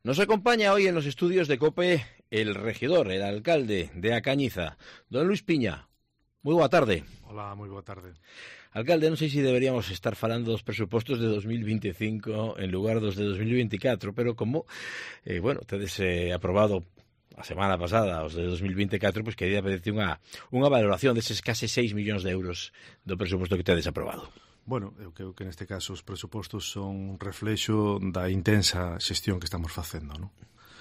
Nos acompaña hoy en los estudios de COPE el regidor, el alcalde de A Cañiza, don Luis Piña. Moi boa tarde. Hola, moi boa tarde. Alcalde, non sei se deberíamos estar falando dos presupostos de 2025 en lugar dos de 2024, pero como, tedes aprobado a semana pasada os de 2024, pois quería pedirte unha valoración deses case 6 millóns de euros do presuposto que tedes aprobado. Bueno, eu creo que neste caso os presupostos son un reflexo da intensa xestión que estamos facendo, non?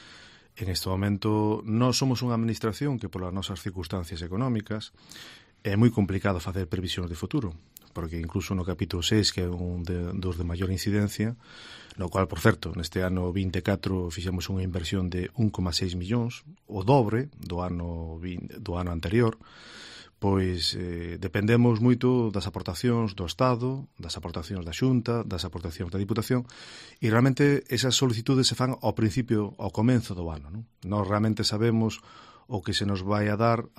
En este momento, nós somos unha administración que, polas nosas circunstancias económicas, é moi complicado facer previsións de futuro, porque incluso no capítulo 6, que é un dos de maior incidencia, no cual, por certo, neste ano 24 fixemos unha inversión de 1,6 millóns, o dobre do ano anterior, pois dependemos moito das aportacións do Estado, das aportacións da Xunta, das aportacións da Diputación, e realmente esas solicitudes se fan ao principio, ao comenzo do ano, non? Nós realmente sabemos o que se nos vai a dar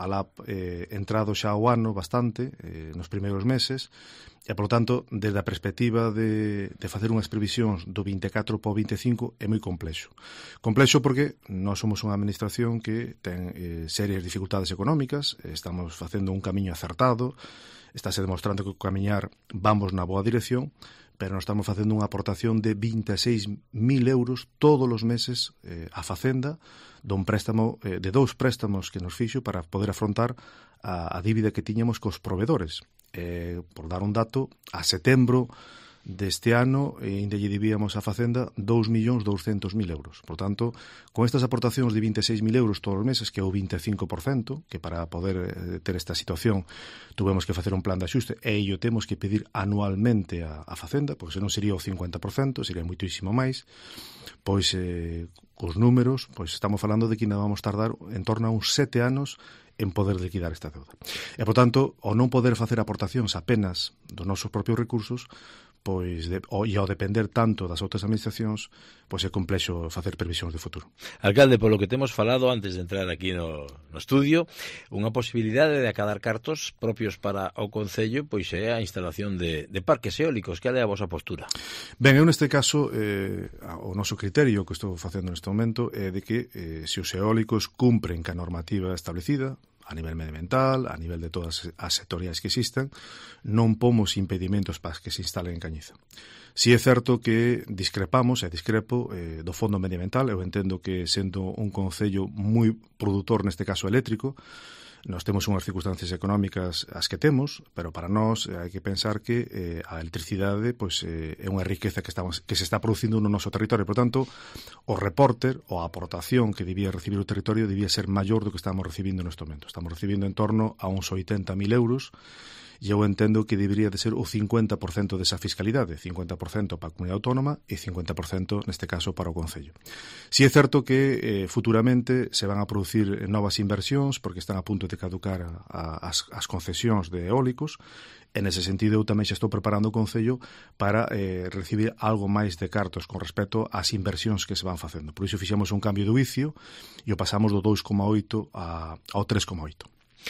entrado xa o ano bastante, nos primeiros meses, e, por tanto, desde a perspectiva de facer unhas previsións do 24 para o 25 é moi complexo. Complexo porque nós somos unha administración que ten serias dificultades económicas, estamos facendo un camiño acertado, estáse demostrando que o camiñar vamos na boa dirección, pero nós estamos facendo unha aportación de 26.000 euros todos os meses á Facenda dun préstamo, de 2 préstamos que nos fixo para poder afrontar a dívida que tiñamos cos provedores. Por dar un dato, a setembro deste ano ainda lle debíamos a Facenda 2.200.000 euros. Por tanto, con estas aportacións de 26.000 euros todos os meses, que é o 25%, que para poder ter esta situación tuvemos que facer un plan de axuste e ello temos que pedir anualmente a Facenda, porque senón sería o 50%, sería moitísimo máis, pois cos números, pois estamos falando de que ainda vamos tardar en torno a uns 7 anos en poder liquidar esta deuda. E, por tanto, ao non poder facer aportacións apenas dos nosos propios recursos, pois e ao depender tanto das outras administracións, pois é complexo facer previsións de futuro. Alcalde, polo que temos falado antes de entrar aquí no estudio, unha posibilidade de acadar cartos propios para o Concello, pois é a instalación de parques eólicos. Que é a vosa postura? Ben, eu neste caso, o noso criterio que estou facendo neste momento é de que se os eólicos cumpren ca normativa establecida, a nivel medioambiental, a nivel de todas as sectoriais que existan, non pomos impedimentos para que se instalen en Cañiza. Si é certo que discrepo do fondo medioambiental. Eu entendo que, sendo un concello moi produtor, neste caso eléctrico, nós temos unhas circunstancias económicas as que temos, pero para nós hai que pensar que a electricidade pois, é unha riqueza que se está producindo no noso territorio. Por tanto, o reporter ou a aportación que debía recibir o territorio debía ser maior do que estamos recibindo neste momento. Estamos recibindo en torno a uns 80.000 euros, e eu entendo que debería de ser o 50% desa fiscalidade, 50% para a comunidade autónoma e 50% neste caso para o Concello. Si é certo que futuramente se van a producir novas inversións porque están a punto de caducar as concesións de eólicos, e nese sentido eu tamén xa estou preparando o Concello para recibir algo máis de cartos con respecto ás inversións que se van facendo. Por iso fixemos un cambio de juicio e o pasamos do 2,8 ao 3,8.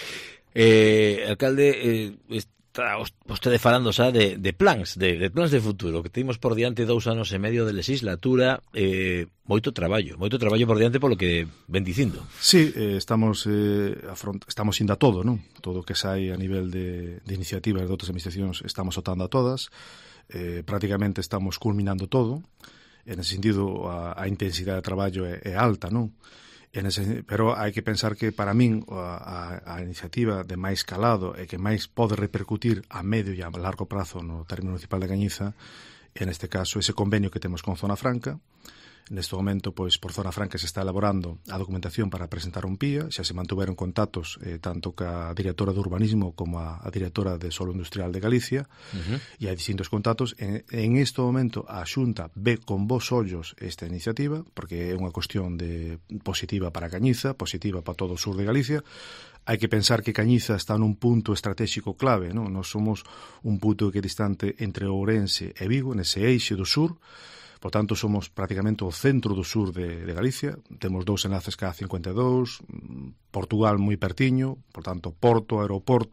Alcalde, está vostede falando xa de plans de futuro, que temos por diante 2 anos e medio de legislatura, moito traballo por diante polo que ven dicindo. Sí, estamos indo a todo, non? Todo o que sai a nivel de iniciativas de outras administracións estamos optando a todas, prácticamente estamos culminando todo. En ese sentido, a intensidade de traballo é alta, non? Pero hai que pensar que, para min, a iniciativa de máis calado e que máis pode repercutir a medio e a largo prazo no término municipal de Cañiza é, neste caso, ese convenio que temos con Zona Franca. Neste momento, pois, por Zona Franca se está elaborando a documentación para presentar un PIA, xa se mantuveron contactos tanto ca directora de Urbanismo como a directora de Solo Industrial de Galicia, e hai distintos contactos. En este momento a Xunta ve con bons ollos esta iniciativa, porque é unha cuestión positiva para Cañiza, positiva para todo o sur de Galicia. Hai que pensar que Cañiza está nun punto estratégico clave, non? Nós somos un punto que é distante entre Ourense e Vigo, nese eixe do sur. Por tanto, somos prácticamente o centro do sur de Galicia. Temos 2 enlaces cada 52, Portugal moi pertiño, por tanto, porto, aeroporto,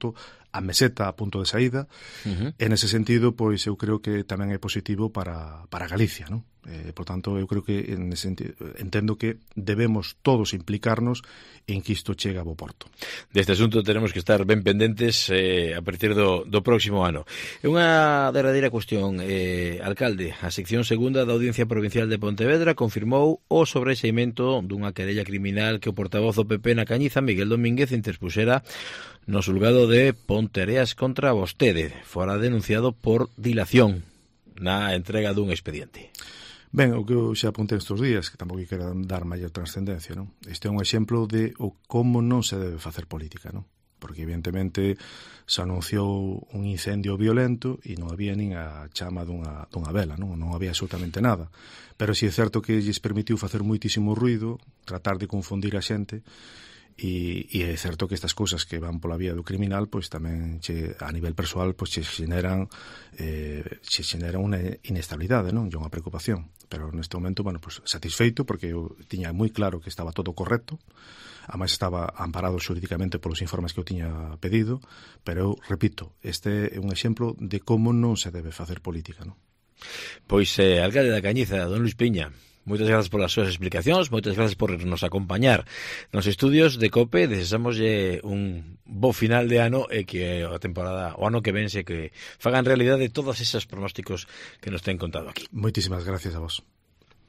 a meseta a punto de saída. En ese sentido, pois eu creo que tamén é positivo para Galicia, non? Por tanto, eu creo que en ese sentido, entendo que debemos todos implicarnos en que isto chega a bo porto. Deste asunto teremos que estar ben pendentes a partir do próximo ano. Unha derradeira cuestión, alcalde, a sección segunda da Audiencia Provincial de Pontevedra confirmou o sobreseimento dunha querella criminal que o portavoz do PP na Cañiza, Miguel Domínguez, interpuxera no xulgado de Ponteareas contra vostede. Fora denunciado por dilación na entrega dun expediente. Ben, o que eu xa apuntei estes días, que tampouco quero dar maior trascendencia, non? Este é un exemplo de como non se debe facer política, non? Porque evidentemente se anunciou un incendio violento e non había nin a chama dunha vela, non había absolutamente nada. Pero si é certo que lles permitiu facer moitísimo ruido, tratar de confundir a xente, e é certo que estas cousas que van pola vía do criminal, pois tamén a nivel persoal pois se xeneran unha inestabilidade, non? E unha preocupación. Pero neste momento, bueno, pois satisfeito porque eu tiña moi claro que estaba todo correcto. Ademais estaba amparado xurídicamente polos informes que eu tiña pedido, pero eu repito, este é un exemplo de como non se debe facer política, non? Pois, alcalde da Cañiza, don Luís Piña, moitas grazas polas súas explicacións, moitas grazas por nos acompañar nos estudios de COPE. Deseámoslle un bo final de ano e que a temporada, o ano que vense, que fagan realidade todos esos pronósticos que nos ten contado aquí. Moitísimas gracias a vos.